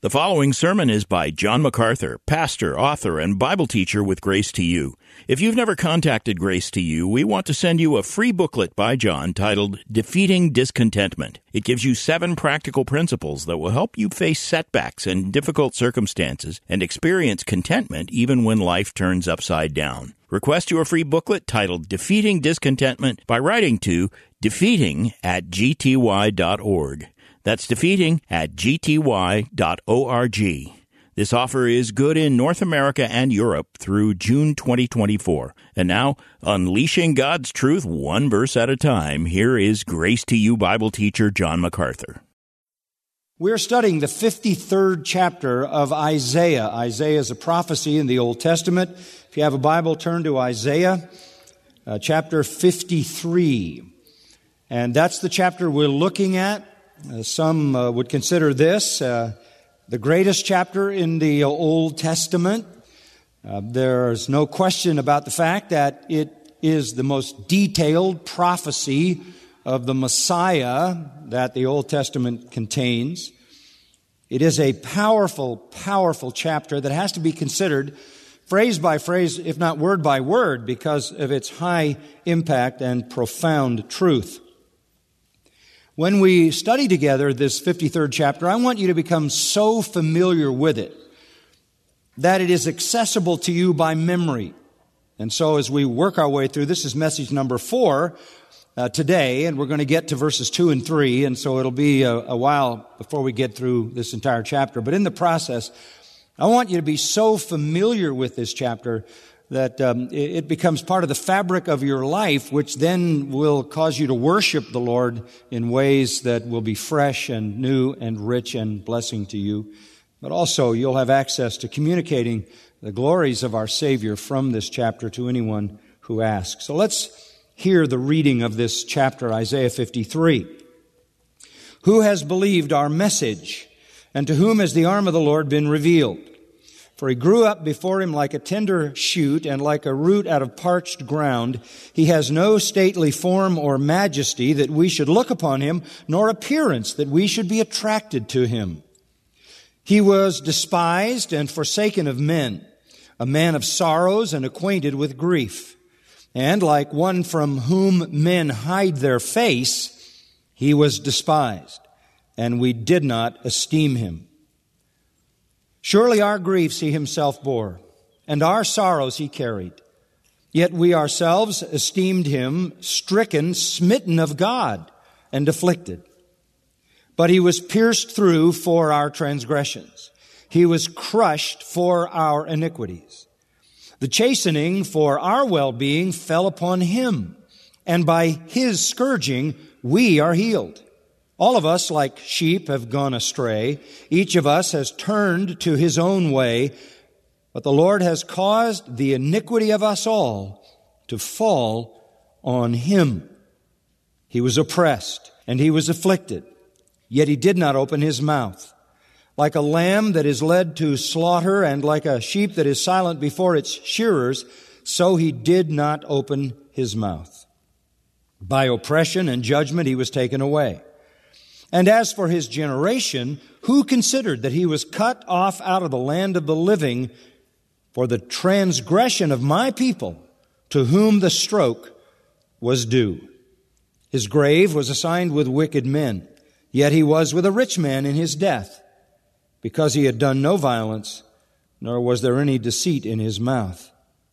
The following sermon is by John MacArthur, pastor, author, and Bible teacher with Grace to You. If you've never contacted Grace to You, we want to send you a free booklet by John titled Defeating Discontentment. It gives you 7 practical principles that will help you face setbacks and difficult circumstances and experience contentment even when life turns upside down. Request your free booklet titled Defeating Discontentment by writing to defeating@gty.org. That's defeating@gty.org. This offer is good in North America and Europe through June 2024. And now, unleashing God's truth one verse at a time, here is Grace to You Bible teacher John MacArthur. We're studying the 53rd chapter of Isaiah. Isaiah is a prophecy in the Old Testament. If you have a Bible, turn to Isaiah chapter 53. And that's the chapter we're looking at. Some would consider this the greatest chapter in the Old Testament. There's no question about the fact that it is the most detailed prophecy of the Messiah that the Old Testament contains. It is a powerful, powerful chapter that has to be considered phrase by phrase, if not word by word, because of its high impact and profound truth. When we study together this 53rd chapter, I want you to become so familiar with it that it is accessible to you by memory. And so as we work our way through, this is message number 4 today, and we're going to get to verses 2 and 3, and so it'll be a while before we get through this entire chapter. But in the process, I want you to be so familiar with this chapter that it becomes part of the fabric of your life, which then will cause you to worship the Lord in ways that will be fresh and new and rich and blessing to you. But also, you'll have access to communicating the glories of our Savior from this chapter to anyone who asks. So let's hear the reading of this chapter, Isaiah 53. Who has believed our message, and to whom has the arm of the Lord been revealed? For he grew up before him like a tender shoot and like a root out of parched ground. He has no stately form or majesty that we should look upon him, nor appearance that we should be attracted to him. He was despised and forsaken of men, a man of sorrows and acquainted with grief. And like one from whom men hide their face, he was despised, and we did not esteem him. Surely our griefs he himself bore, and our sorrows he carried. Yet we ourselves esteemed him stricken, smitten of God, and afflicted. But he was pierced through for our transgressions. He was crushed for our iniquities. The chastening for our well-being fell upon him, and by his scourging we are healed. All of us, like sheep, have gone astray. Each of us has turned to his own way, but the Lord has caused the iniquity of us all to fall on him. He was oppressed, and he was afflicted, yet he did not open his mouth. Like a lamb that is led to slaughter, and like a sheep that is silent before its shearers, so he did not open his mouth. By oppression and judgment he was taken away. And as for his generation, who considered that he was cut off out of the land of the living for the transgression of my people, to whom the stroke was due? His grave was assigned with wicked men, yet he was with a rich man in his death, because he had done no violence, nor was there any deceit in his mouth.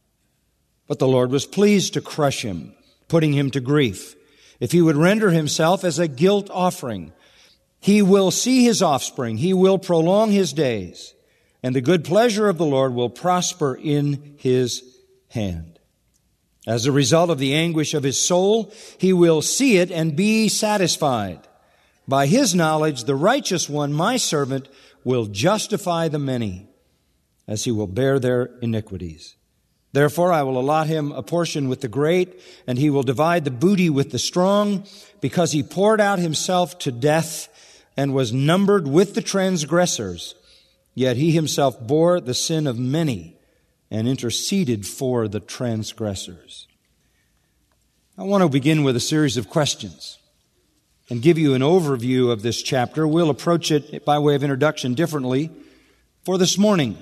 But the Lord was pleased to crush him, putting him to grief. If he would render himself as a guilt offering, he will see his offspring, he will prolong his days, and the good pleasure of the Lord will prosper in his hand. As a result of the anguish of his soul, he will see it and be satisfied. By his knowledge, the righteous one, my servant, will justify the many, as he will bear their iniquities. Therefore, I will allot him a portion with the great, and he will divide the booty with the strong, because he poured out himself to death and was numbered with the transgressors. Yet he himself bore the sin of many and interceded for the transgressors. I want to begin with a series of questions. and give you an overview of this chapter. We'll approach it by way of introduction differently for this morning.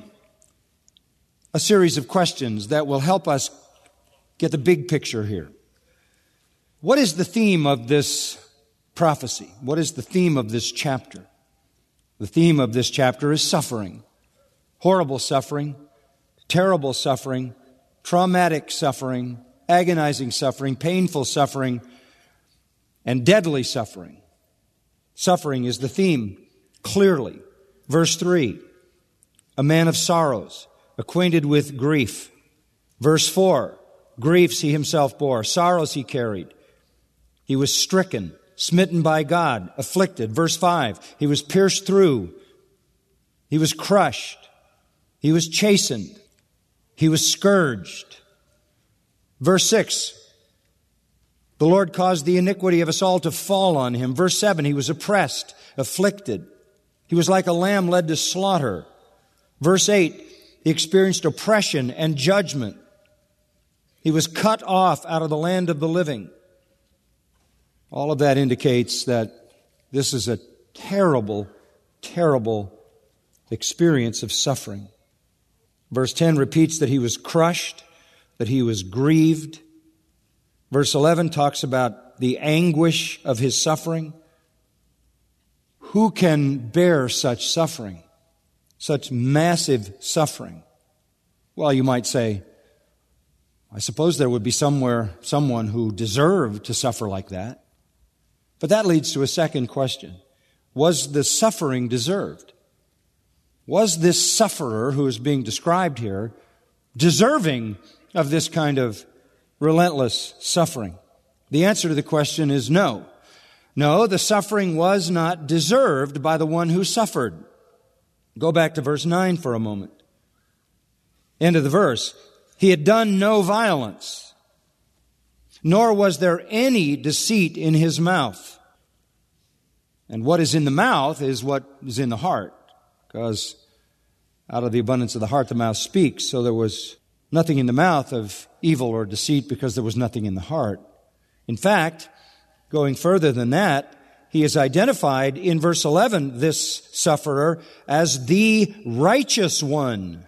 A series of questions that will help us get the big picture here. What is the theme of this prophecy? What is the theme of this chapter? The theme of this chapter is suffering. Horrible suffering, terrible suffering, traumatic suffering, agonizing suffering, painful suffering, and deadly suffering. Suffering is the theme, clearly. Verse 3, a man of sorrows, acquainted with grief. Verse 4, griefs he himself bore, sorrows he carried. He was stricken, smitten by God, afflicted. Verse 5, he was pierced through. He was crushed. He was chastened. He was scourged. Verse 6, the Lord caused the iniquity of us all to fall on him. Verse 7, he was oppressed, afflicted. He was like a lamb led to slaughter. Verse 8, he experienced oppression and judgment. He was cut off out of the land of the living. All of that indicates that this is a terrible, terrible experience of suffering. Verse 10 repeats that he was crushed, that he was grieved. Verse 11 talks about the anguish of his suffering. Who can bear such suffering, such massive suffering? Well, you might say, I suppose there would be someone who deserved to suffer like that. But that leads to a second question. Was the suffering deserved? Was this sufferer who is being described here deserving of this kind of relentless suffering? The answer to the question is no. No, the suffering was not deserved by the one who suffered. Go back to verse 9 for a moment. End of the verse. He had done no violence, nor was there any deceit in his mouth. And what is in the mouth is what is in the heart, because out of the abundance of the heart the mouth speaks. So there was nothing in the mouth of evil or deceit because there was nothing in the heart. In fact, going further than that, he is identified in verse 11, this sufferer, as the righteous one.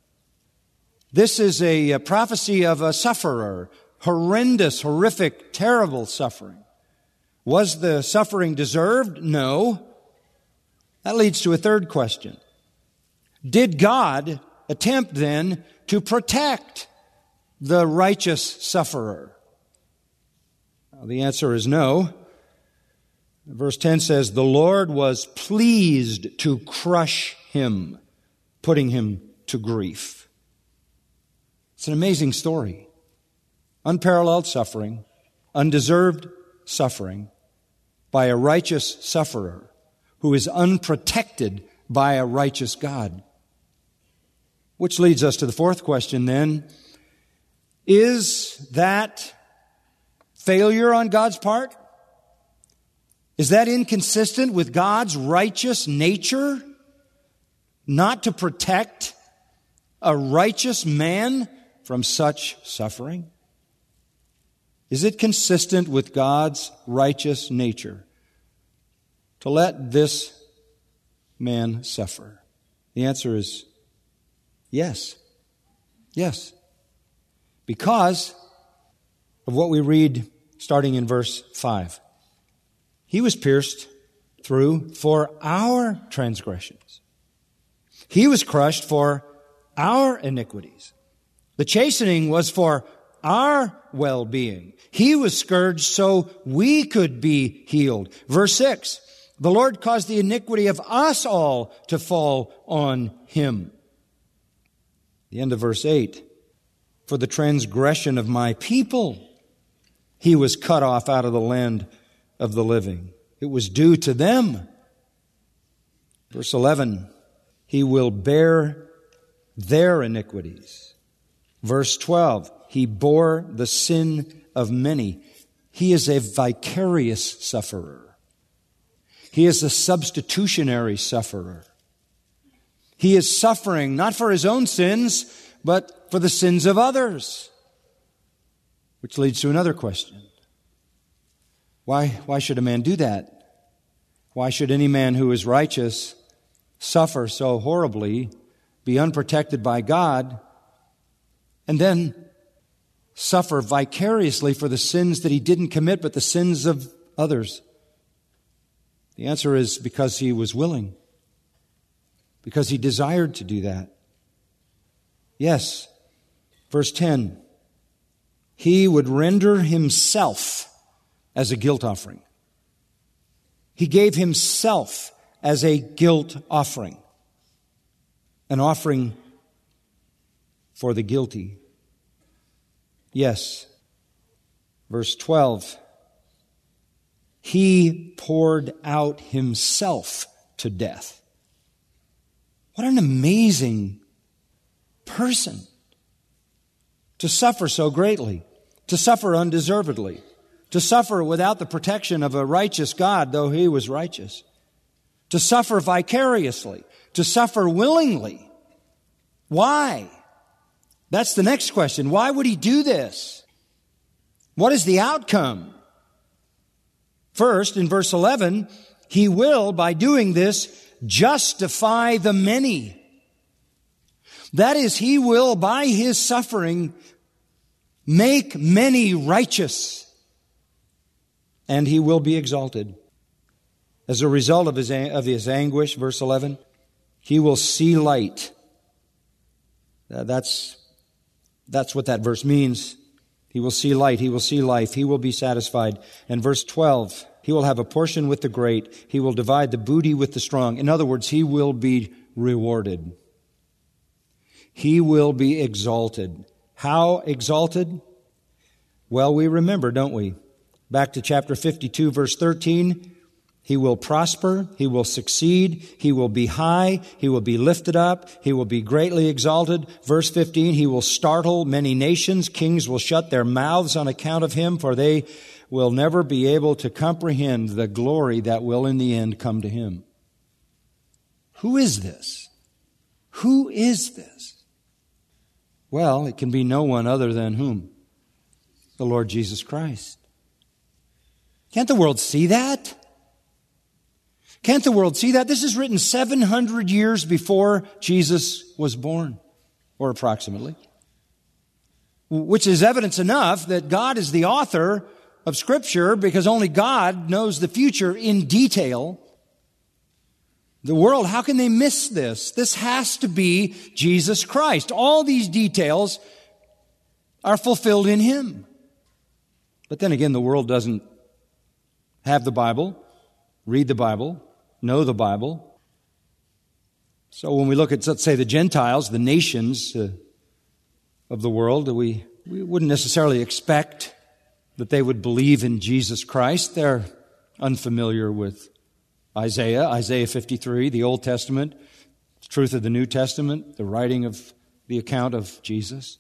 This is a prophecy of a sufferer, horrendous, horrific, terrible suffering. Was the suffering deserved? No. That leads to a third question. Did God attempt then to protect the righteous sufferer? Well, the answer is no. Verse 10 says, the Lord was pleased to crush him, putting him to grief. It's an amazing story. Unparalleled suffering, undeserved suffering by a righteous sufferer who is unprotected by a righteous God. Which leads us to the fourth question then. Is that failure on God's part? Is that inconsistent with God's righteous nature? Not to protect a righteous man from such suffering? Is it consistent with God's righteous nature to let this man suffer? The answer is yes. Yes. Because of what we read starting in verse 5. He was pierced through for our transgressions. He was crushed for our iniquities. The chastening was for our well-being. He was scourged so we could be healed. Verse 6, the Lord caused the iniquity of us all to fall on him. The end of verse 8, for the transgression of my people, he was cut off out of the land of the living. It was due to them. Verse 11, he will bear their iniquities. Verse 12, he bore the sin of many. He is a vicarious sufferer. He is a substitutionary sufferer. He is suffering not for his own sins, but for the sins of others. Which leads to another question. Why should a man do that? Why should any man who is righteous suffer so horribly, be unprotected by God, and then suffer vicariously for the sins that he didn't commit, but the sins of others? The answer is because he was willing, because he desired to do that. Yes, verse 10, he would render himself as a guilt offering. He gave himself as a guilt offering, an offering for the guilty. Yes, verse 12, he poured out himself to death. What an amazing person to suffer so greatly, to suffer undeservedly, to suffer without the protection of a righteous God, though he was righteous, to suffer vicariously, to suffer willingly. Why? That's the next question. Why would he do this? What is the outcome? First, in verse 11, he will, by doing this, justify the many. That is, he will, by his suffering, make many righteous. And he will be exalted. As a result of his anguish, verse 11, he will see light. That's what that verse means. He will see light. He will see life. He will be satisfied. And verse 12, he will have a portion with the great. He will divide the booty with the strong. In other words, he will be rewarded. He will be exalted. How exalted? Well, we remember, don't we? Back to chapter 52, verse 13. He will prosper. He will succeed. He will be high. He will be lifted up. He will be greatly exalted. Verse 15, he will startle many nations. Kings will shut their mouths on account of him, for they will never be able to comprehend the glory that will in the end come to him. Who is this? Who is this? Well, it can be no one other than whom? The Lord Jesus Christ. Can't the world see that? Can't the world see that? This is written 700 years before Jesus was born, or approximately. Which is evidence enough that God is the author of Scripture, because only God knows the future in detail. The world, how can they miss this? This has to be Jesus Christ. All these details are fulfilled in Him. But then again, the world doesn't have the Bible, read the Bible, know the Bible. So when we look at, let's say, the Gentiles, the nations of the world, we wouldn't necessarily expect that they would believe in Jesus Christ. They're unfamiliar with Isaiah 53, the Old Testament, the truth of the New Testament, the writing of the account of Jesus.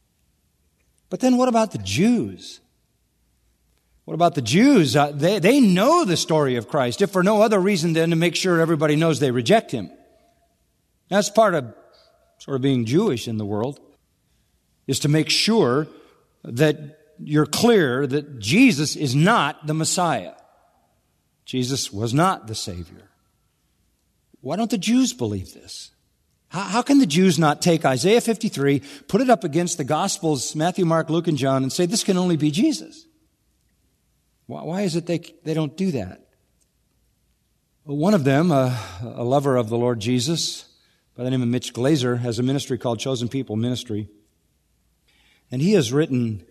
But then what about the Jews? What about the Jews? They know the story of Christ, if for no other reason than to make sure everybody knows they reject Him. That's part of sort of being Jewish in the world, is to make sure that you're clear that Jesus is not the Messiah. Jesus was not the Savior. Why don't the Jews believe this? How can the Jews not take Isaiah 53, put it up against the Gospels, Matthew, Mark, Luke, and John, and say this can only be Jesus? Why is it they don't do that? Well, one of them, a lover of the Lord Jesus, by the name of Mitch Glaser, has a ministry called Chosen People Ministry. And he has written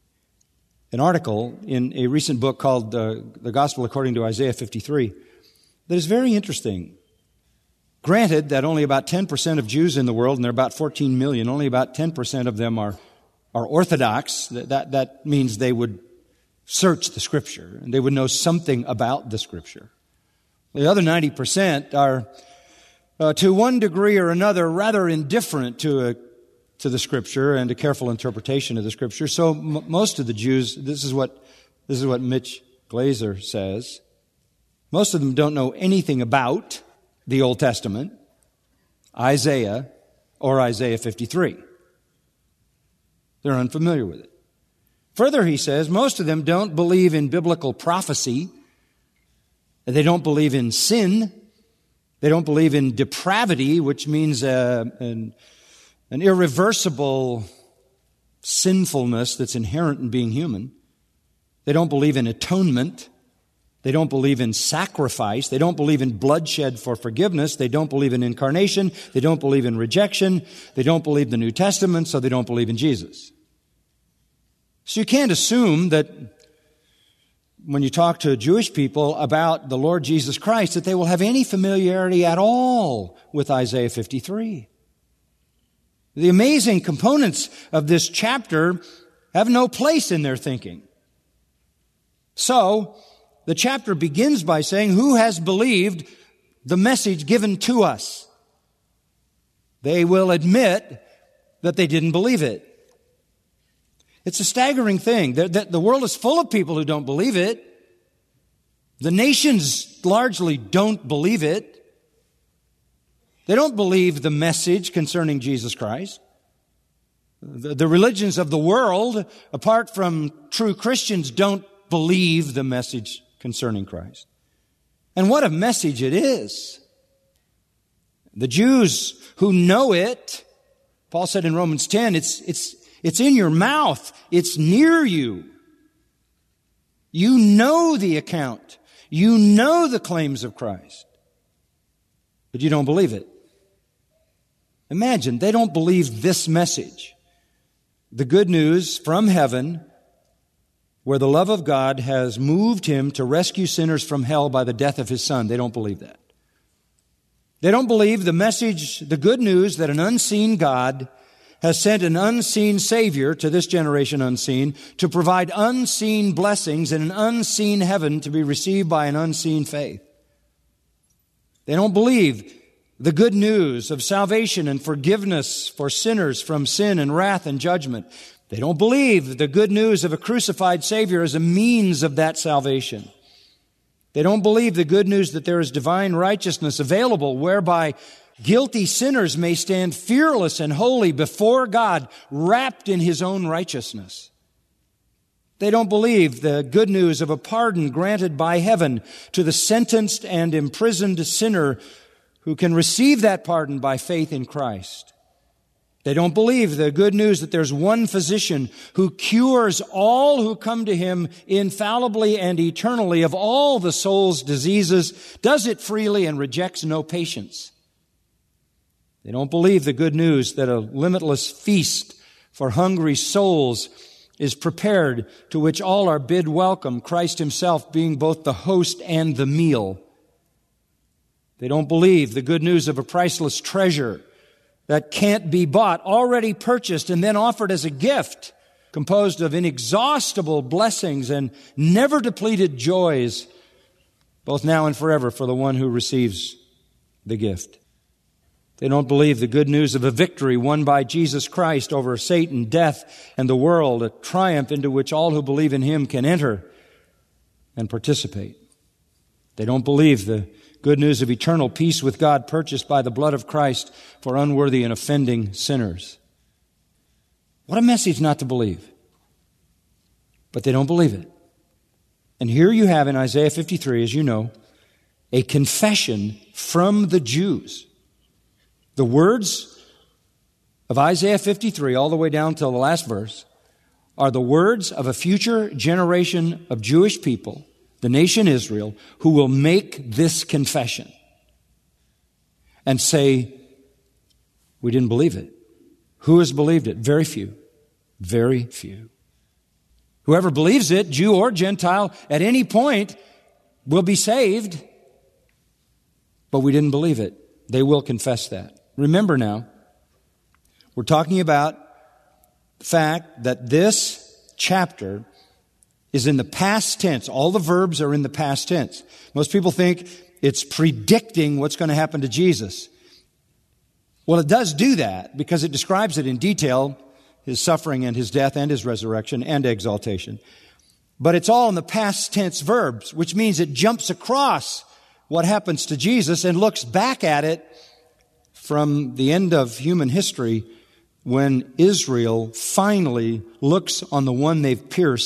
an article in a recent book called The Gospel According to Isaiah 53 that is very interesting. Granted that only about 10% of Jews in the world, and there are about 14 million, only about 10% of them are Orthodox. That means they would search the Scripture, and they would know something about the Scripture. The other 90% are, to one degree or another, rather indifferent to the Scripture and a careful interpretation of the Scripture. So most of the Jews, this is what Mitch Glaser says, most of them don't know anything about the Old Testament, Isaiah, or Isaiah 53. They're unfamiliar with it. Further, he says, most of them don't believe in biblical prophecy. They don't believe in sin. They don't believe in depravity, which means an irreversible sinfulness that's inherent in being human. They don't believe in atonement. They don't believe in sacrifice. They don't believe in bloodshed for forgiveness. They don't believe in incarnation. They don't believe in rejection. They don't believe the New Testament, so they don't believe in Jesus. So you can't assume that when you talk to Jewish people about the Lord Jesus Christ, that they will have any familiarity at all with Isaiah 53. The amazing components of this chapter have no place in their thinking. So, the chapter begins by saying, who has believed the message given to us? They will admit that they didn't believe it. It's a staggering thing. The world is full of people who don't believe it. The nations largely don't believe it. They don't believe the message concerning Jesus Christ. The religions of the world, apart from true Christians, don't believe the message concerning Christ. And what a message it is. The Jews who know it, Paul said in Romans 10, it's in your mouth. It's near you. You know the account. You know the claims of Christ. But you don't believe it. Imagine, they don't believe this message. The good news from heaven, where the love of God has moved him to rescue sinners from hell by the death of his Son. They don't believe that. They don't believe the message, the good news that an unseen God has sent an unseen Savior to this generation unseen to provide unseen blessings in an unseen heaven to be received by an unseen faith. They don't believe the good news of salvation and forgiveness for sinners from sin and wrath and judgment. They don't believe the good news of a crucified Savior as a means of that salvation. They don't believe the good news that there is divine righteousness available whereby guilty sinners may stand fearless and holy before God, wrapped in His own righteousness. They don't believe the good news of a pardon granted by heaven to the sentenced and imprisoned sinner who can receive that pardon by faith in Christ. They don't believe the good news that there's one physician who cures all who come to Him infallibly and eternally of all the soul's diseases, does it freely and rejects no patience. They don't believe the good news that a limitless feast for hungry souls is prepared to which all are bid welcome, Christ Himself being both the host and the meal. They don't believe the good news of a priceless treasure that can't be bought, already purchased and then offered as a gift, composed of inexhaustible blessings and never depleted joys, both now and forever for the one who receives the gift. They don't believe the good news of a victory won by Jesus Christ over Satan, death, and the world, a triumph into which all who believe in Him can enter and participate. They don't believe the good news of eternal peace with God purchased by the blood of Christ for unworthy and offending sinners. What a message not to believe. But they don't believe it. And here you have in Isaiah 53, as you know, a confession from the Jews. The words of Isaiah 53, all the way down till the last verse, are the words of a future generation of Jewish people, the nation Israel, who will make this confession and say, we didn't believe it. Who has believed it? Very few. Very few. Whoever believes it, Jew or Gentile, at any point will be saved. But we didn't believe it. They will confess that. Remember now, we're talking about the fact that this chapter is in the past tense. All the verbs are in the past tense. Most people think it's predicting what's going to happen to Jesus. Well, it does do that because it describes it in detail, His suffering and His death and His resurrection and exaltation. But it's all in the past tense verbs, which means it jumps across what happens to Jesus and looks back at it from the end of human history when Israel finally looks on the one they've pierced,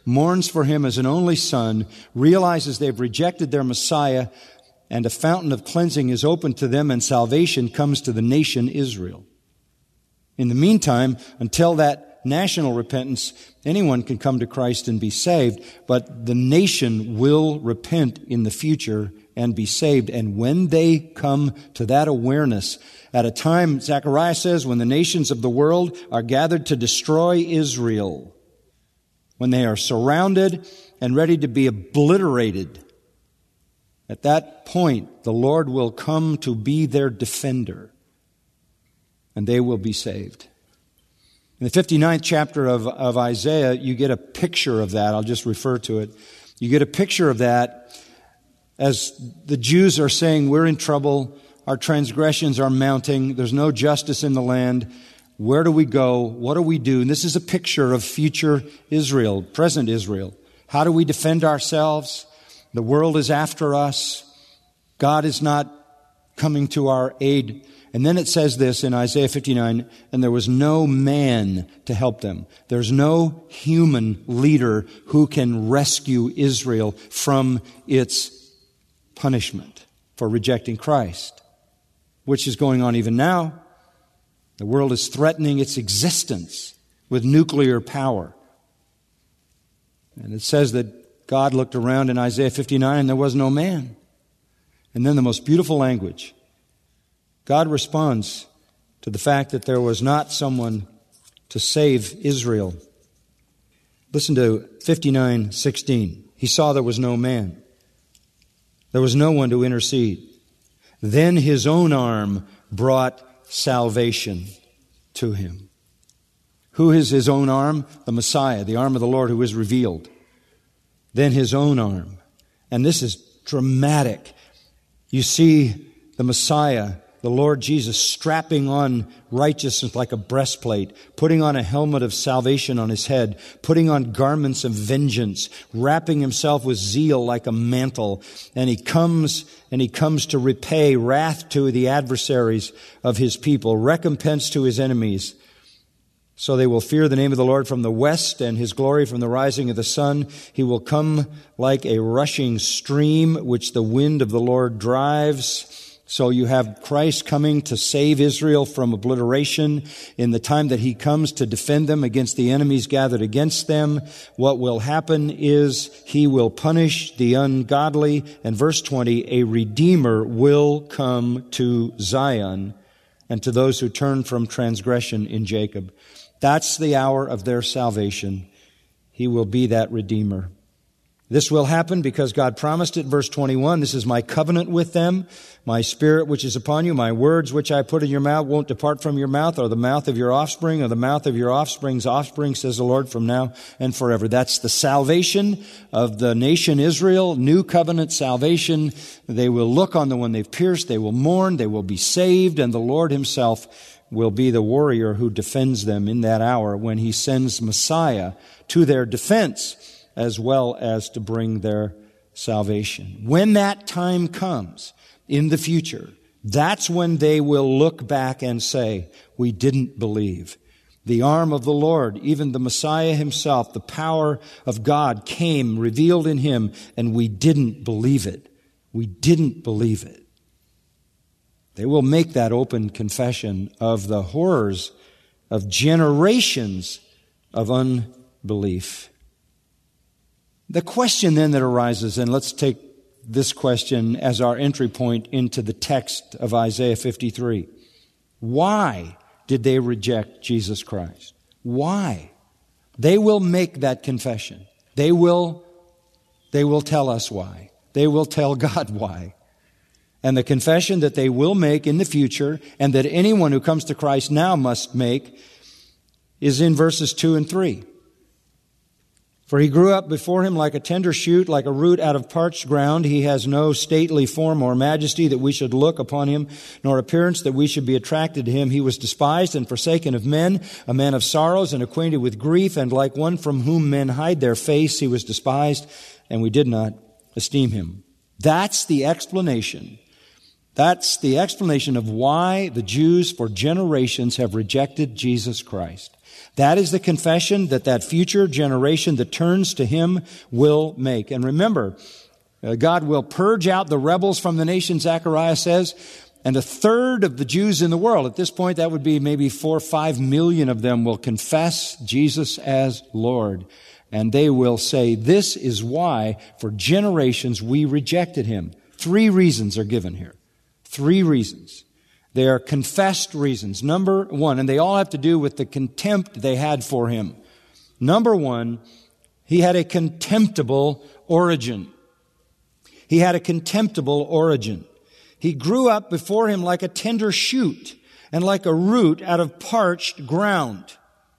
mourns for him as an only son, realizes they've rejected their Messiah, and a fountain of cleansing is opened to them, and salvation comes to the nation Israel. In the meantime, until that national repentance, anyone can come to Christ and be saved, but the nation will repent in the future and be saved. And when they come to that awareness, at a time, Zechariah says, when the nations of the world are gathered to destroy Israel, when they are surrounded and ready to be obliterated, at that point, the Lord will come to be their defender, and they will be saved. In the 59th chapter of Isaiah, you get a picture of that. I'll just refer to it. You get a picture of that as the Jews are saying, we're in trouble, our transgressions are mounting, there's no justice in the land. Where do we go? What do we do? And this is a picture of future Israel, present Israel. How do we defend ourselves? The world is after us. God is not coming to our aid. And then it says this in Isaiah 59, and there was no man to help them. There's no human leader who can rescue Israel from its punishment for rejecting Christ, which is going on even now. The world is threatening its existence with nuclear power. And it says that God looked around in Isaiah 59 and there was no man. And then the most beautiful language. God responds to the fact that there was not someone to save Israel. Listen to 59:16. He saw there was no man. There was no one to intercede. Then his own arm brought salvation to him. Who is his own arm? The Messiah, the arm of the Lord who is revealed. Then his own arm. And this is dramatic. You see the Messiah, the Lord Jesus, strapping on righteousness like a breastplate, putting on a helmet of salvation on his head, putting on garments of vengeance, wrapping himself with zeal like a mantle. And he comes to repay wrath to the adversaries of his people, recompense to his enemies. So they will fear the name of the Lord from the west and his glory from the rising of the sun. He will come like a rushing stream which the wind of the Lord drives. So you have Christ coming to save Israel from obliteration in the time that he comes to defend them against the enemies gathered against them. What will happen is he will punish the ungodly. And verse 20, a Redeemer will come to Zion and to those who turn from transgression in Jacob. That's the hour of their salvation. He will be that Redeemer. This will happen because God promised it. Verse 21, this is my covenant with them. My spirit which is upon you, my words which I put in your mouth won't depart from your mouth, or the mouth of your offspring, or the mouth of your offspring's offspring, says the Lord, from now and forever. That's the salvation of the nation Israel, new covenant salvation. They will look on the one they've pierced. They will mourn. They will be saved. And the Lord himself will be the warrior who defends them in that hour when he sends Messiah to their defense as well as to bring their salvation. When that time comes in the future, that's when they will look back and say, we didn't believe. The arm of the Lord, even the Messiah himself, the power of God came revealed in him, and we didn't believe it. We didn't believe it. They will make that open confession of the horrors of generations of unbelief. The question then that arises, and let's take this question as our entry point into the text of Isaiah 53. Why did they reject Jesus Christ? Why? They will make that confession. They will tell us why. They will tell God why. And the confession that they will make in the future, and that anyone who comes to Christ now must make, is in verses 2 and 3. For he grew up before him like a tender shoot, like a root out of parched ground. He has no stately form or majesty that we should look upon him, nor appearance that we should be attracted to him. He was despised and forsaken of men, a man of sorrows and acquainted with grief, and like one from whom men hide their face, he was despised, and we did not esteem him. That's the explanation That's the explanation of why the Jews for generations have rejected Jesus Christ. That is the confession that future generation that turns to Him will make. And remember, God will purge out the rebels from the nation, Zechariah says, and a third of the Jews in the world, at this point that would be maybe 4 or 5 million of them, will confess Jesus as Lord. And they will say, this is why for generations we rejected Him. 3 reasons are given here. 3 reasons. They are confessed reasons. Number 1, and they all have to do with the contempt they had for Him. Number 1, He had a contemptible origin. He had a contemptible origin. He grew up before Him like a tender shoot and like a root out of parched ground.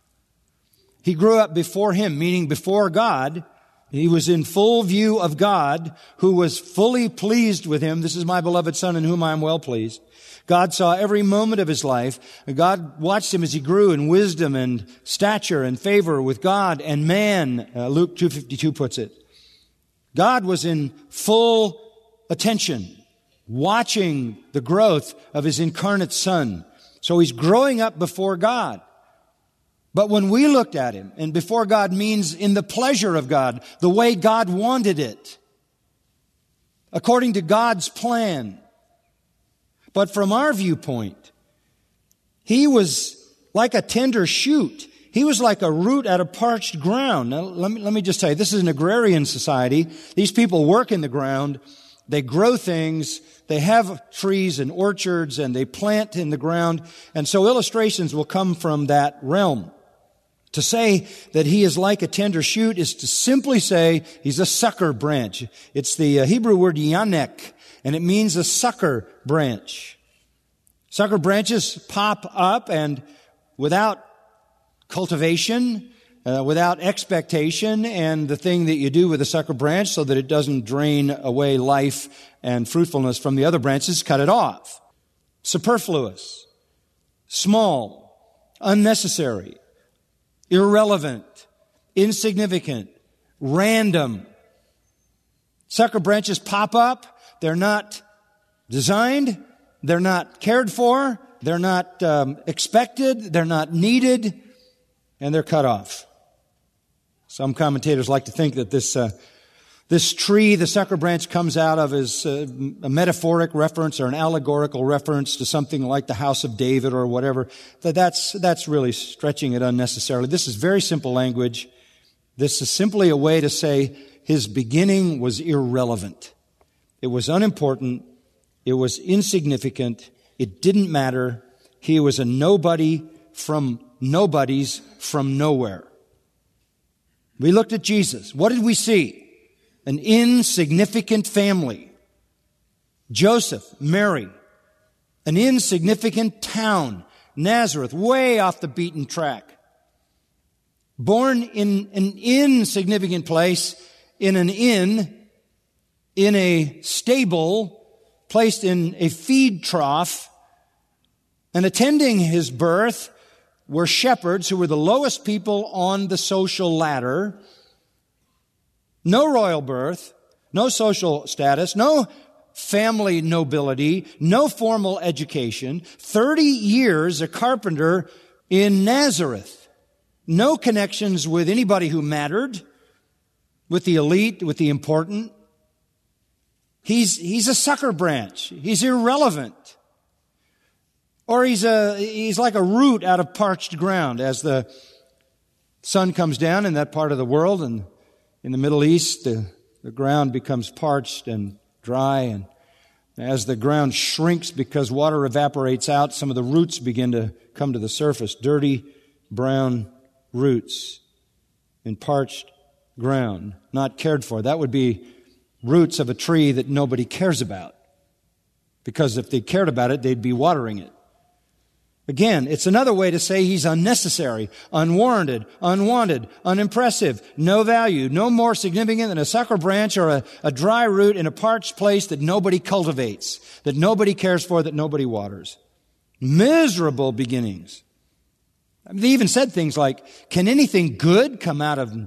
He grew up before Him, meaning before God. He was in full view of God, who was fully pleased with him. This is my beloved Son in whom I am well pleased. God saw every moment of his life. God watched him as he grew in wisdom and stature and favor with God and man. Luke 2:52 puts it. God was in full attention, watching the growth of His incarnate Son. So He's growing up before God. But when we looked at Him, and before God means in the pleasure of God, the way God wanted it, according to God's plan. But from our viewpoint, He was like a tender shoot. He was like a root out of parched ground. Now, let me just tell you, this is an agrarian society. These people work in the ground. They grow things. They have trees and orchards, and they plant in the ground. And so illustrations will come from that realm. To say that He is like a tender shoot is to simply say He's a sucker branch. It's the Hebrew word yanek, and it means a sucker branch. Sucker branches pop up, and without cultivation, without expectation, and the thing that you do with a sucker branch so that it doesn't drain away life and fruitfulness from the other branches, cut it off. Superfluous, small, unnecessary, irrelevant, insignificant, random. Sucker branches pop up. They're not designed. They're not cared for. They're not expected. They're not needed. And they're cut off. Some commentators like to think that this tree, the sucker branch, comes out of is a metaphoric reference or an allegorical reference to something like the house of David or whatever. That's really stretching it unnecessarily. This is very simple language. This is simply a way to say His beginning was irrelevant. It was unimportant. It was insignificant. It didn't matter. He was a nobody from nobodies from nowhere. We looked at Jesus. What did we see? An insignificant family. Joseph, Mary. An insignificant town, Nazareth, way off the beaten track. Born in an insignificant place, in an inn, in a stable, placed in a feed trough, and attending His birth were shepherds who were the lowest people on the social ladder. No royal birth, no social status, no family nobility, no formal education. 30 years a carpenter in Nazareth. No connections with anybody who mattered, with the elite, with the important. He's a sucker branch. He's irrelevant. Or he's like a root out of parched ground. As the sun comes down in that part of the world, and in the Middle East, the ground becomes parched and dry, and as the ground shrinks because water evaporates out, some of the roots begin to come to the surface. Dirty, brown roots in parched ground, not cared for. That would be roots of a tree that nobody cares about. Because if they cared about it, they'd be watering it. Again, it's another way to say He's unnecessary, unwarranted, unwanted, unimpressive, no value, no more significant than a sucker branch or a dry root in a parched place that nobody cultivates, that nobody cares for, that nobody waters. Miserable beginnings. I mean, they even said things like, can anything good come out of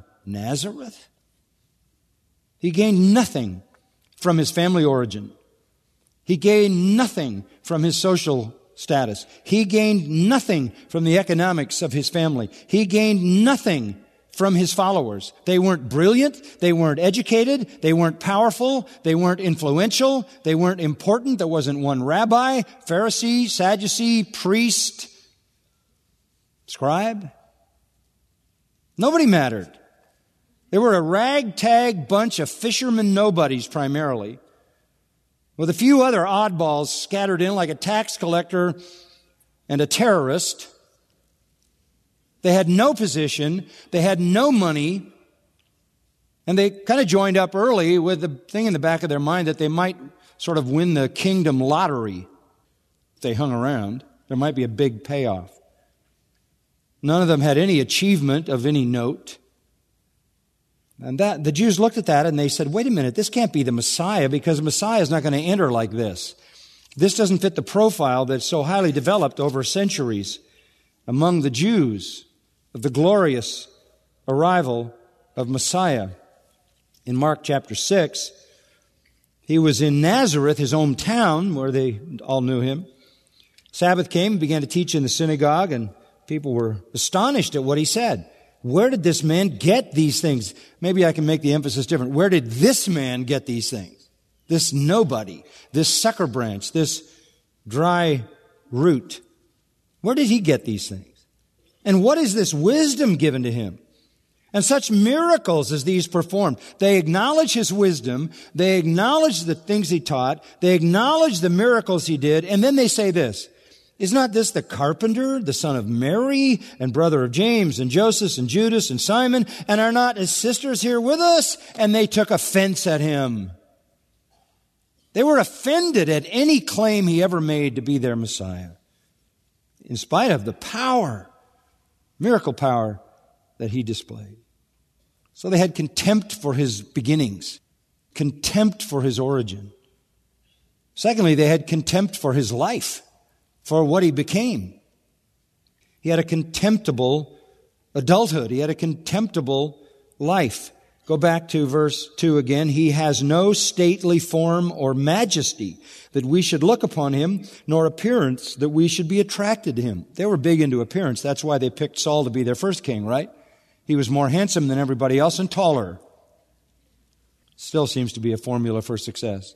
Nazareth? He gained nothing from his family origin. He gained nothing from his social status. He gained nothing from the economics of his family. He gained nothing from his followers. They weren't brilliant. They weren't educated. They weren't powerful. They weren't influential. They weren't important. There wasn't one rabbi, Pharisee, Sadducee, priest, scribe. Nobody mattered. They were a ragtag bunch of fishermen nobodies primarily, with a few other oddballs scattered in like a tax collector and a terrorist. They had no position, they had no money, and they kind of joined up early with the thing in the back of their mind that they might sort of win the kingdom lottery. If they hung around, there might be a big payoff. None of them had any achievement of any note. And that the Jews looked at that and they said, wait a minute, this can't be the Messiah, because the Messiah is not going to enter like this. This doesn't fit the profile that's so highly developed over centuries among the Jews of the glorious arrival of Messiah. In Mark chapter 6, he was in Nazareth, his hometown, where they all knew him. Sabbath came, began to teach in the synagogue, and people were astonished at what he said. Where did this man get these things? Maybe I can make the emphasis different. Where did this man get these things? This nobody, this sucker branch, this dry root. Where did he get these things? And what is this wisdom given to him? And such miracles as these performed. They acknowledge his wisdom. They acknowledge the things he taught. They acknowledge the miracles he did. And then they say this, is not this the carpenter, the son of Mary, and brother of James, and Joseph, and Judas, and Simon? And are not his sisters here with us? And they took offense at him. They were offended at any claim he ever made to be their Messiah, in spite of the power, miracle power, that he displayed. So they had contempt for his beginnings, contempt for his origin. Secondly, they had contempt for his life, for what he became. He had a contemptible adulthood. He had a contemptible life. Go back to verse 2 again. He has no stately form or majesty that we should look upon him, nor appearance that we should be attracted to him. They were big into appearance. That's why they picked Saul to be their first king, right? He was more handsome than everybody else and taller. Still seems to be a formula for success.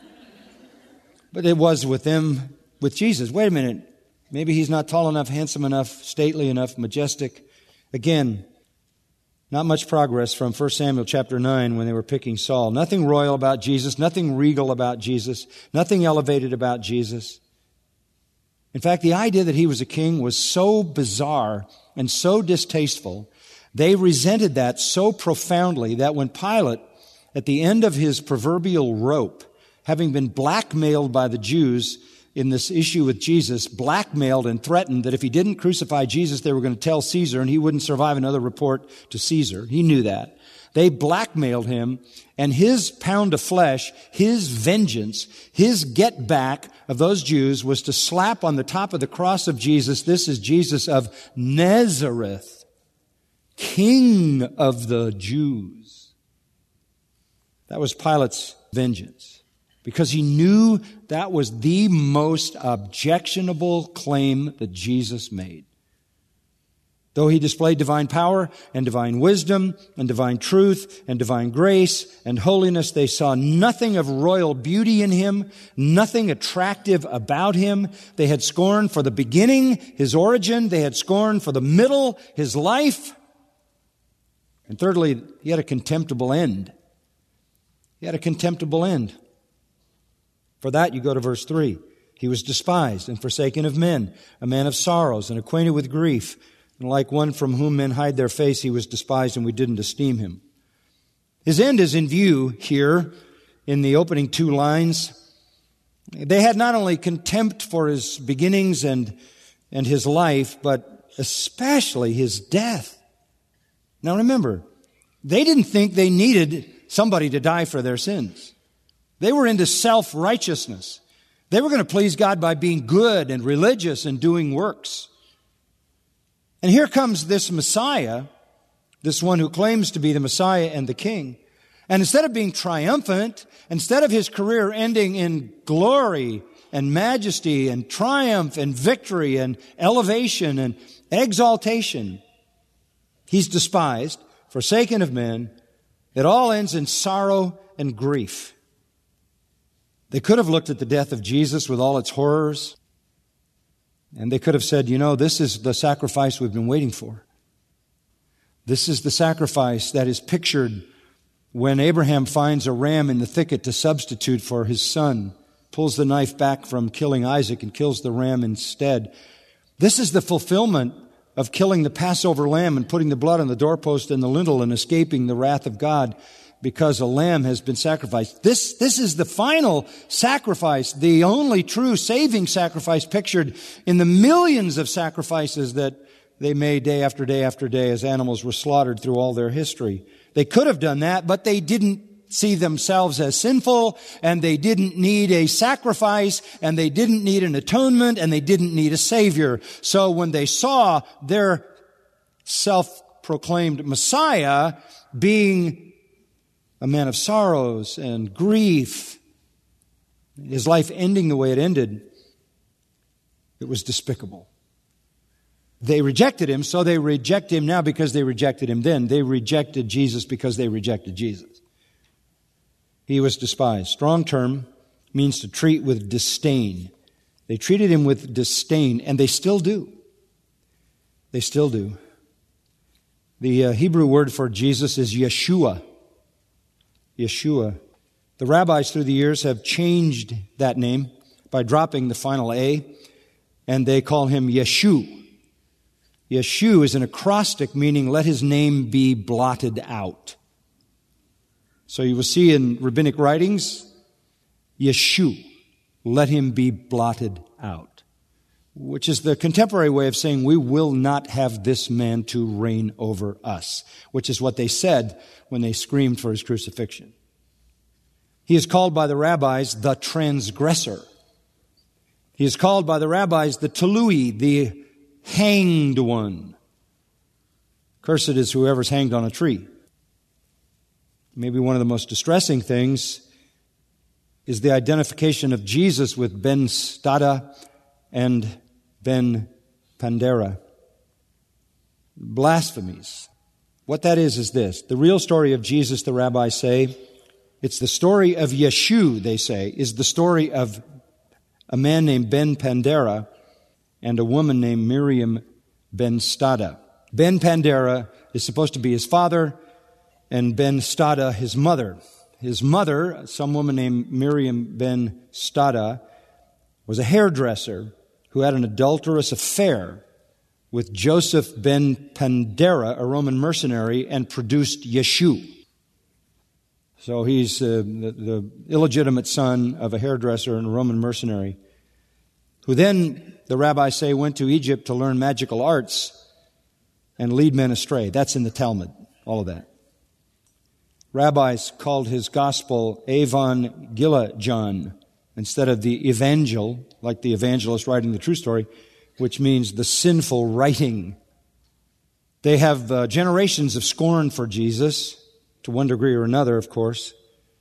But it was with them, with Jesus. Wait a minute. Maybe he's not tall enough, handsome enough, stately enough, majestic. Again, not much progress from 1 Samuel chapter 9 when they were picking Saul. Nothing royal about Jesus, nothing regal about Jesus, nothing elevated about Jesus. In fact, the idea that he was a king was so bizarre and so distasteful. They resented that so profoundly that when Pilate, at the end of his proverbial rope, having been blackmailed by the Jews in this issue with Jesus, blackmailed and threatened that if he didn't crucify Jesus, they were going to tell Caesar and he wouldn't survive another report to Caesar. He knew that. They blackmailed him, and his pound of flesh, his vengeance, his get back of those Jews was to slap on the top of the cross of Jesus, this is Jesus of Nazareth, King of the Jews. That was Pilate's vengeance, because he knew that was the most objectionable claim that Jesus made. Though he displayed divine power and divine wisdom and divine truth and divine grace and holiness, they saw nothing of royal beauty in him, nothing attractive about him. They had scorn for the beginning, his origin. They had scorn for the middle, his life. And thirdly, he had a contemptible end. He had a contemptible end. For that, you go to verse 3. He was despised and forsaken of men, a man of sorrows and acquainted with grief. And like one from whom men hide their face, he was despised and we didn't esteem him. His end is in view here in the opening 2 lines. They had not only contempt for his beginnings and his life, but especially his death. Now remember, they didn't think they needed somebody to die for their sins. They were into self-righteousness. They were going to please God by being good and religious and doing works. And here comes this Messiah, this one who claims to be the Messiah and the King. And instead of being triumphant, instead of his career ending in glory and majesty and triumph and victory and elevation and exaltation, he's despised, forsaken of men. It all ends in sorrow and grief. They could have looked at the death of Jesus with all its horrors, and they could have said, this is the sacrifice we've been waiting for. This is the sacrifice that is pictured when Abraham finds a ram in the thicket to substitute for his son, pulls the knife back from killing Isaac and kills the ram instead. This is the fulfillment of killing the Passover lamb and putting the blood on the doorpost and the lintel and escaping the wrath of God because a lamb has been sacrificed. This is the final sacrifice, the only true saving sacrifice pictured in the millions of sacrifices that they made day after day after day as animals were slaughtered through all their history. They could have done that, but they didn't see themselves as sinful, and they didn't need a sacrifice, and they didn't need an atonement, and they didn't need a Savior. So when they saw their self-proclaimed Messiah being a man of sorrows and grief, his life ending the way it ended, it was despicable. They rejected him, so they reject him now because they rejected him then. They rejected Jesus because they rejected Jesus. He was despised. Strong term means to treat with disdain. They treated him with disdain, and they still do. They still do. The Hebrew word for Jesus is Yeshua. Yeshua. The rabbis through the years have changed that name by dropping the final A, and they call him Yeshu. Yeshu is an acrostic meaning let his name be blotted out. So you will see in rabbinic writings, Yeshu, let him be blotted out, which is the contemporary way of saying we will not have this man to reign over us, which is what they said when they screamed for his crucifixion. He is called by the rabbis the transgressor. He is called by the rabbis the Tului, the hanged one. Cursed is whoever's hanged on a tree. Maybe one of the most distressing things is the identification of Jesus with Ben Stada and Ben Pandera. Blasphemies. What that is this. The real story of Jesus, the rabbis say, it's the story of Yeshu, they say, is the story of a man named Ben Pandera and a woman named Miriam Ben Stada. Ben Pandera is supposed to be his father, and Ben Stada his mother. His mother, some woman named Miriam Ben Stada, was a hairdresser who had an adulterous affair with Joseph Ben Pandera, a Roman mercenary, and produced Yeshu. So he's the illegitimate son of a hairdresser and a Roman mercenary, who then, the rabbis say, went to Egypt to learn magical arts and lead men astray. That's in the Talmud, all of that. Rabbis called his gospel Evangelion instead of the evangel, like the evangelist writing the true story, which means the sinful writing. They have generations of scorn for Jesus, to one degree or another, of course.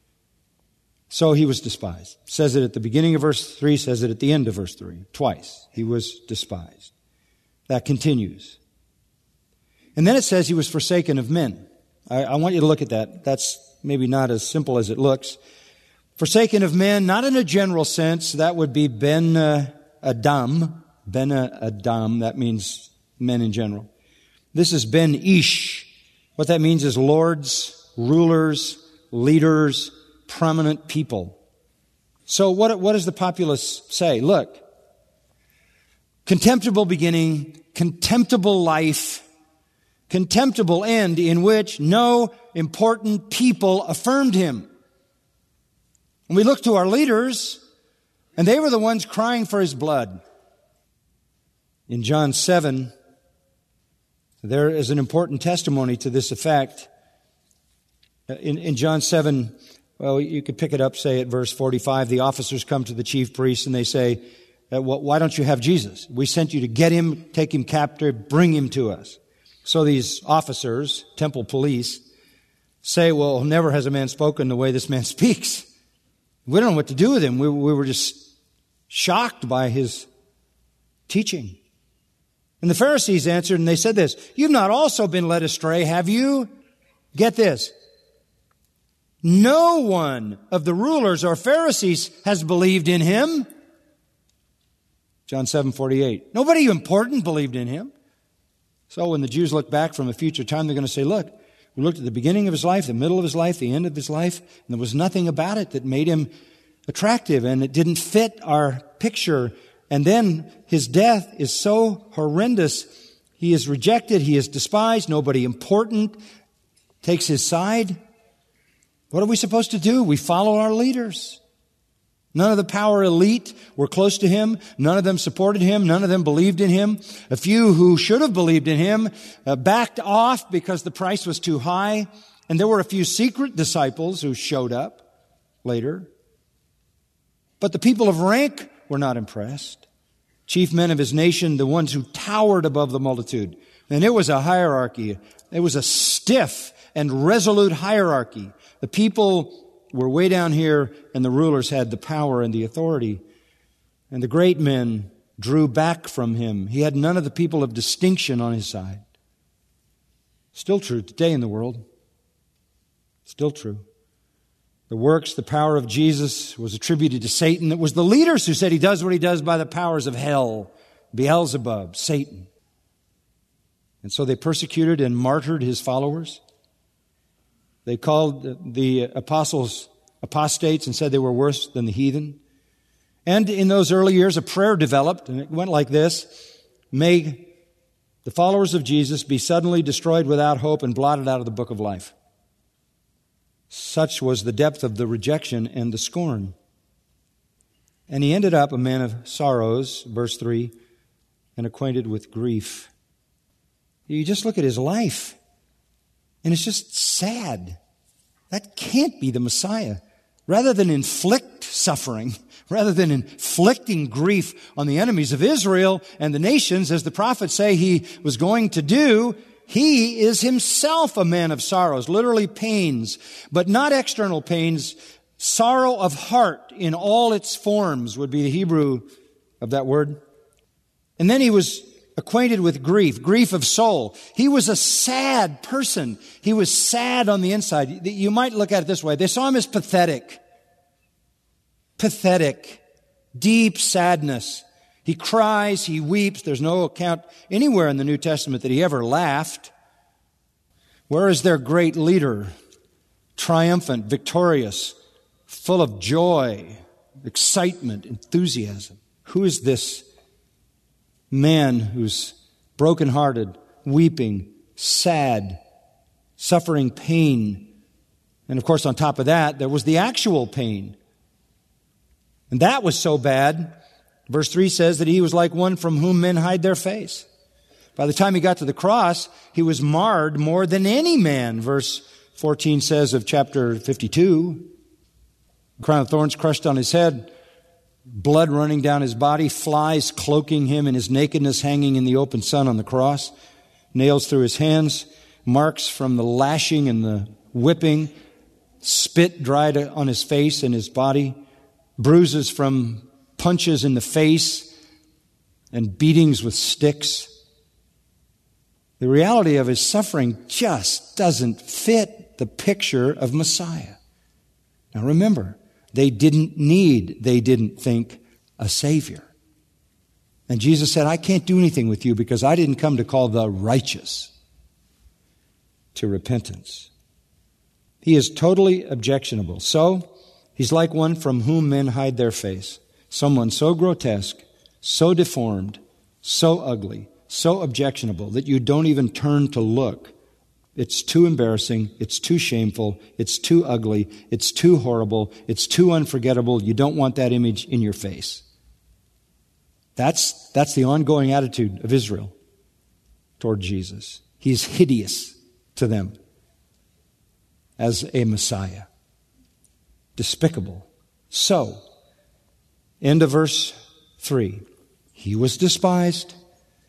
So he was despised. Says it at the beginning of verse 3, says it at the end of verse 3. Twice. He was despised. That continues. And then it says he was forsaken of men. I want you to look at that. That's maybe not as simple as it looks. Forsaken of men, not in a general sense. That would be Ben Adam. Ben Adam, that means men in general. This is Ben Ish. What that means is lords, rulers, leaders, prominent people. So what does the populace say? Look, contemptible beginning, contemptible life, contemptible end in which no important people affirmed him. And we look to our leaders, and they were the ones crying for his blood. In John 7, there is an important testimony to this effect. In John 7, well, you could pick it up, say at verse 45, the officers come to the chief priests and they say, why don't you have Jesus? We sent you to get him, take him captive, bring him to us. So these officers, temple police, say, well, never has a man spoken the way this man speaks. We don't know what to do with him. We were just shocked by his teaching. And the Pharisees answered and they said this, you've not also been led astray, have you? Get this. No one of the rulers or Pharisees has believed in him. John 7:48. Nobody important believed in him. So when the Jews look back from a future time, they're going to say, look, we looked at the beginning of his life, the middle of his life, the end of his life, and there was nothing about it that made him attractive, and it didn't fit our picture. And then his death is so horrendous. He is rejected. He is despised. Nobody important takes his side. What are we supposed to do? We follow our leaders. None of the power elite were close to him. None of them supported him. None of them believed in him. A few who should have believed in him backed off because the price was too high. And there were a few secret disciples who showed up later. But the people of rank were not impressed. Chief men of his nation, the ones who towered above the multitude. And it was a hierarchy. It was a stiff and resolute hierarchy. The people were way down here, and the rulers had the power and the authority. And the great men drew back from him. He had none of the people of distinction on his side. Still true today in the world. Still true. The works, the power of Jesus was attributed to Satan. It was the leaders who said he does what he does by the powers of hell, Beelzebub, Satan. And so they persecuted and martyred his followers. They called the apostles apostates and said they were worse than the heathen. And in those early years, a prayer developed, and it went like this: may the followers of Jesus be suddenly destroyed without hope and blotted out of the book of life. Such was the depth of the rejection and the scorn. And he ended up a man of sorrows, verse 3, and acquainted with grief. You just look at his life, and it's just sad. That can't be the Messiah. Rather than inflict suffering, rather than inflicting grief on the enemies of Israel and the nations, as the prophets say he was going to do, he is himself a man of sorrows, literally pains, but not external pains. Sorrow of heart in all its forms would be the Hebrew of that word. And then he was acquainted with grief, grief of soul. He was a sad person. He was sad on the inside. You might look at it this way. They saw him as pathetic. Pathetic. Deep sadness. He cries, he weeps. There's no account anywhere in the New Testament that he ever laughed. Where is their great leader? Triumphant, victorious, full of joy, excitement, enthusiasm. Who is this man who's brokenhearted, weeping, sad, suffering pain? And of course, on top of that, there was the actual pain. And that was so bad, verse 3 says that he was like one from whom men hide their face. By the time he got to the cross, he was marred more than any man, verse 14 says of chapter 52. A crown of thorns crushed on his head, blood running down his body, flies cloaking him, and his nakedness hanging in the open sun on the cross, nails through his hands, marks from the lashing and the whipping, spit dried on his face and his body, bruises from punches in the face, and beatings with sticks. The reality of his suffering just doesn't fit the picture of Messiah. Now remember, they didn't think, a Savior. And Jesus said, I can't do anything with you because I didn't come to call the righteous to repentance. He is totally objectionable. So, he's like one from whom men hide their face. Someone so grotesque, so deformed, so ugly, so objectionable that you don't even turn to look. It's too embarrassing. It's too shameful. It's too ugly. It's too horrible. It's too unforgettable. You don't want that image in your face. That's the ongoing attitude of Israel toward Jesus. He's hideous to them as a Messiah. Despicable. So, end of verse 3. He was despised,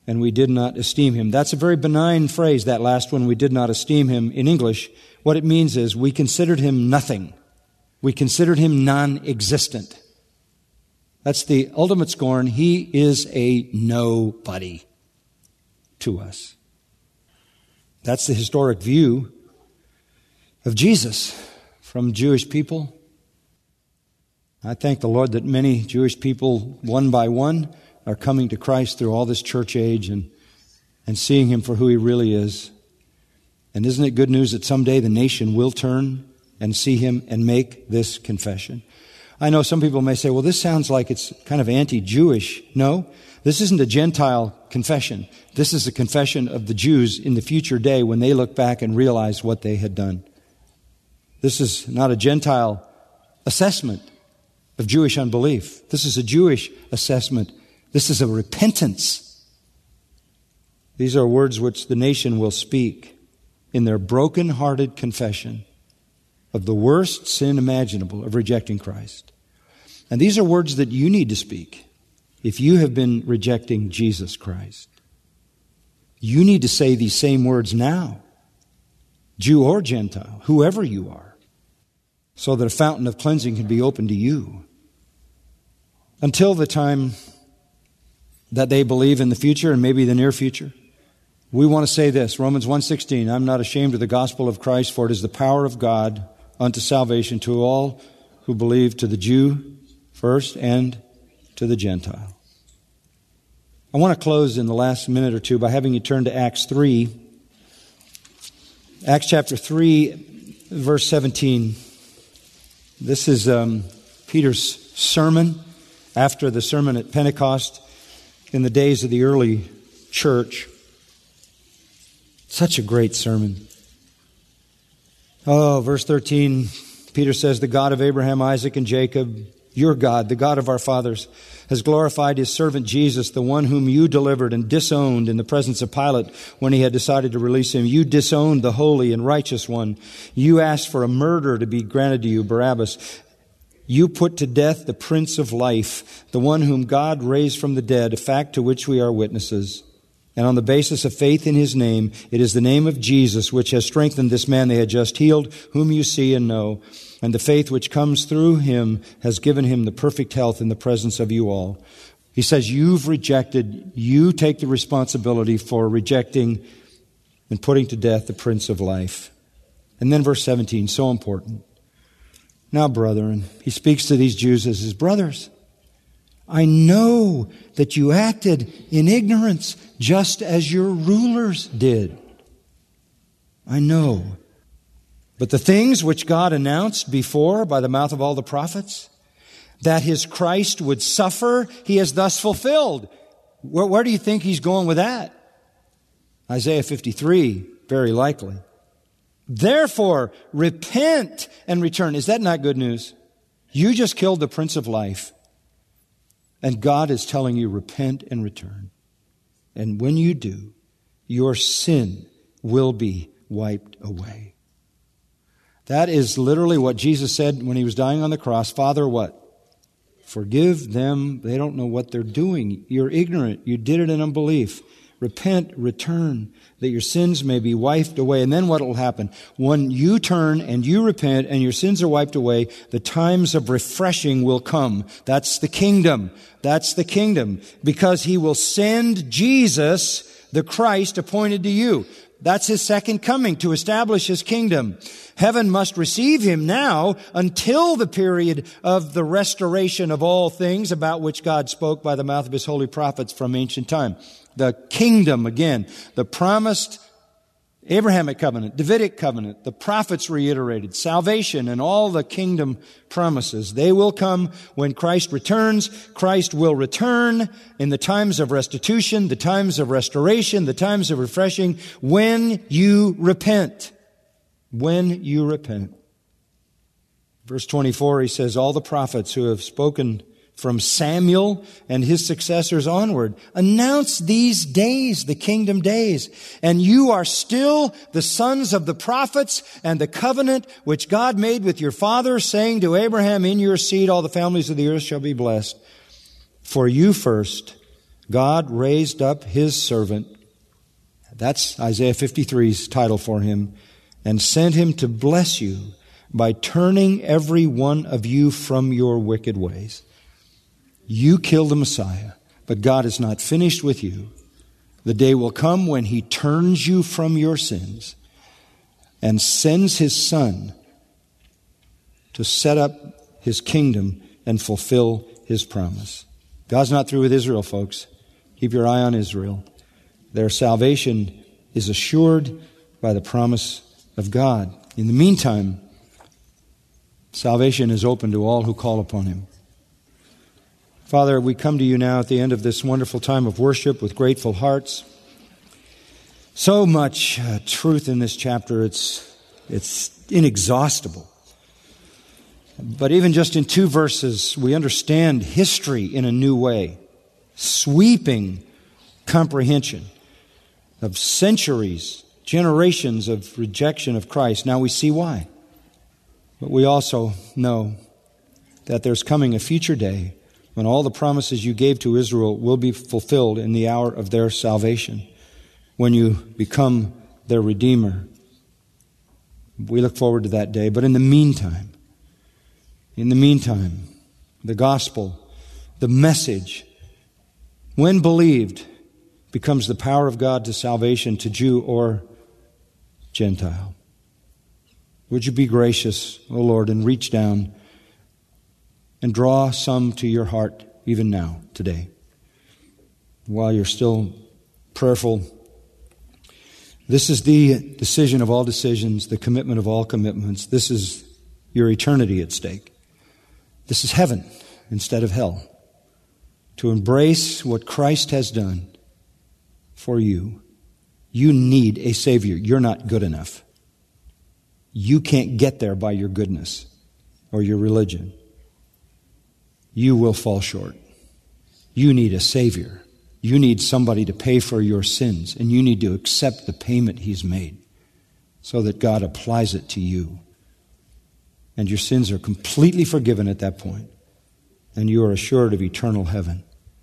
and we did not esteem him. That's a very benign phrase, that last one, we did not esteem him. In English, what it means is we considered him nothing. We considered him non-existent. That's the ultimate scorn. He is a nobody to us. That's the historic view of Jesus from Jewish people. I thank the Lord that many Jewish people, one by one, are coming to Christ through all this church age and seeing him for who he really is. And isn't it good news that someday the nation will turn and see him and make this confession? I know some people may say, well, this sounds like it's kind of anti-Jewish. No, this isn't a Gentile confession. This is a confession of the Jews in the future day when they look back and realize what they had done. This is not a Gentile assessment of Jewish unbelief. This is a Jewish assessment. This is a repentance. These are words which the nation will speak in their broken-hearted confession of the worst sin imaginable of rejecting Christ. And these are words that you need to speak if you have been rejecting Jesus Christ. You need to say these same words now, Jew or Gentile, whoever you are, so that a fountain of cleansing can be opened to you. Until the time that they believe in the future and maybe the near future, we want to say this, Romans 1:16, I'm not ashamed of the gospel of Christ, for it is the power of God unto salvation to all who believe, to the Jew first and to the Gentile. I want to close in the last minute or two by having you turn to Acts 3. Acts chapter 3, verse 17. This is Peter's sermon after the sermon at Pentecost in the days of the early church. Such a great sermon. Oh, verse 13, Peter says, the God of Abraham, Isaac, and Jacob, your God, the God of our fathers, has glorified his servant Jesus, the one whom you delivered and disowned in the presence of Pilate when he had decided to release him. You disowned the holy and righteous one. You asked for a murderer to be granted to you, Barabbas. You put to death the Prince of Life, the one whom God raised from the dead, a fact to which we are witnesses. And on the basis of faith in his name, it is the name of Jesus which has strengthened this man they had just healed, whom you see and know. And the faith which comes through him has given him the perfect health in the presence of you all. He says, you've rejected, you take the responsibility for rejecting and putting to death the Prince of Life. And then verse 17, so important. Now, brethren, he speaks to these Jews as his brothers. I know that you acted in ignorance just as your rulers did. I know. But the things which God announced before by the mouth of all the prophets, that his Christ would suffer, he has thus fulfilled. Where do you think he's going with that? Isaiah 53, very likely. Therefore, repent and return. Is that not good news? You just killed the Prince of Life. And God is telling you, repent and return. And when you do, your sin will be wiped away. That is literally what Jesus said when he was dying on the cross. Father, what? Forgive them. They don't know what they're doing. You're ignorant. You did it in unbelief. Repent, return, that your sins may be wiped away. And then what will happen? When you turn and you repent and your sins are wiped away, the times of refreshing will come. That's the kingdom. That's the kingdom. Because he will send Jesus, the Christ, appointed to you. That's his second coming, to establish his kingdom. Heaven must receive him now until the period of the restoration of all things about which God spoke by the mouth of his holy prophets from ancient time. The kingdom, again, the promised Abrahamic covenant, Davidic covenant, the prophets reiterated, salvation and all the kingdom promises. They will come when Christ returns. Christ will return in the times of restitution, the times of restoration, the times of refreshing, when you repent. When you repent. Verse 24, he says, all the prophets who have spoken from Samuel and his successors onward announce these days, the kingdom days. And you are still the sons of the prophets and the covenant which God made with your father, saying to Abraham, in your seed all the families of the earth shall be blessed. For you first God raised up His servant, that's Isaiah 53's title for him, and sent him to bless you by turning every one of you from your wicked ways. You killed the Messiah, but God is not finished with you. The day will come when He turns you from your sins and sends His Son to set up His kingdom and fulfill His promise. God's not through with Israel, folks. Keep your eye on Israel. Their salvation is assured by the promise of God. In the meantime, salvation is open to all who call upon Him. Father, we come to You now at the end of this wonderful time of worship with grateful hearts. So much truth in this chapter, it's inexhaustible. But even just in 2 verses, we understand history in a new way. Sweeping comprehension of centuries, generations of rejection of Christ. Now we see why. But we also know that there's coming a future day when all the promises You gave to Israel will be fulfilled in the hour of their salvation, when You become their Redeemer. We look forward to that day. But in the meantime, the gospel, the message, when believed, becomes the power of God to salvation to Jew or Gentile. Would You be gracious, O Lord, and reach down and draw some to Your heart even now, today. While you're still prayerful, this is the decision of all decisions, the commitment of all commitments. This is your eternity at stake. This is heaven instead of hell. To embrace what Christ has done for you, you need a Savior. You're not good enough. You can't get there by your goodness or your religion. You will fall short. You need a Savior. You need somebody to pay for your sins, and you need to accept the payment He's made so that God applies it to you. And your sins are completely forgiven at that point, and you are assured of eternal heaven.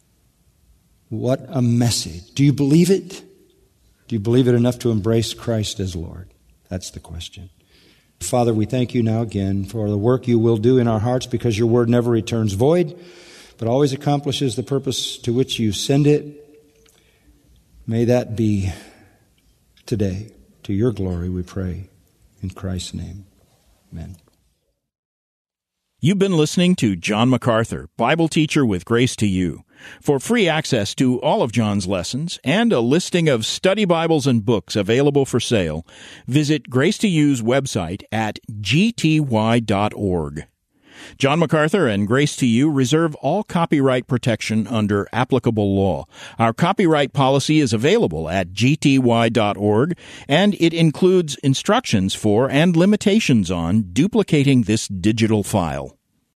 What a message. Do you believe it? Do you believe it enough to embrace Christ as Lord? That's the question. Father, we thank You now again for the work You will do in our hearts, because Your word never returns void, but always accomplishes the purpose to which You send it. May that be today. To Your glory we pray. In Christ's name. Amen. You've been listening to John MacArthur, Bible teacher with Grace to You. For free access to all of John's lessons and a listing of study Bibles and books available for sale, visit Grace to You's website at gty.org. John MacArthur and Grace to You reserve all copyright protection under applicable law. Our copyright policy is available at gty.org, and it includes instructions for and limitations on duplicating this digital file.